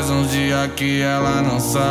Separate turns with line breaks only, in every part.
Faz uns dias que ela não sai.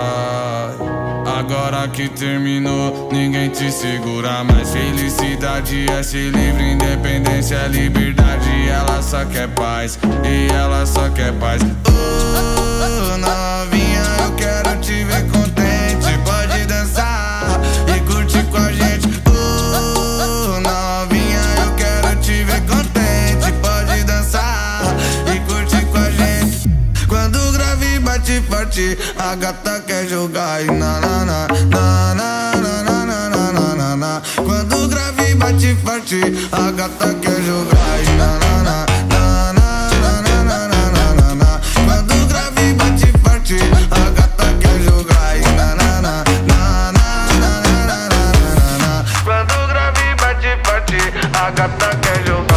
Agora que terminou, ninguém te segura mais. Felicidade é ser livre, independência é liberdade. Ela só quer paz, e ela só quer paz. Oh, novinha, eu quero te ver contente. Pode dançar e curtir com a gente. Oh, novinha, eu quero te ver contente. Pode dançar e curtir com a gente. Quando o grave bate forte, a gata quer jogar e na na na na na na na na na na. Quando o grave bate forte, a gata quer jogar e na na na na na na na na na. Quando o grave bate forte, a gata quer jogar e na na na na na na na na. Quando o grave bate forte, a gata quer jogar.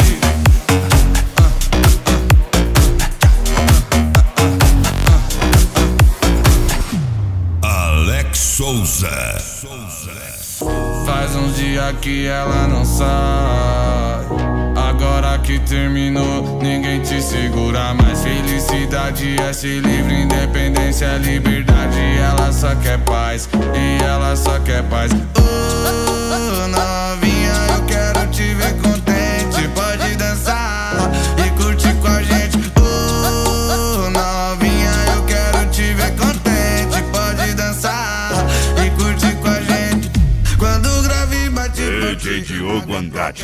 Souza.
Faz uns dias que ela não sai. Agora que terminou, ninguém te segura mais. Felicidade é ser livre, independência é liberdade. Ela só quer paz, e ela só quer paz. Oh, novinha, eu quero te ver contente. Pode dançar e curtir com a gente. Oh, novinha, eu quero te ver contente. Pode dançar e curtir com a gente. Quando o grave bate forte,
Diogo Andrade.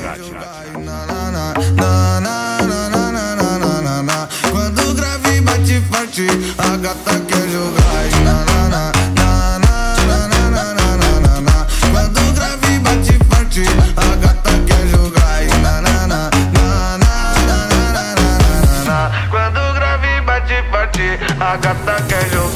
quando o grave bate forte, a gata quer jogar e na na na na na na na na. Quando o grave bate forte, a gata quer jogar e na na na na na na na. Quando o grave bate forte, a gata quer jogar.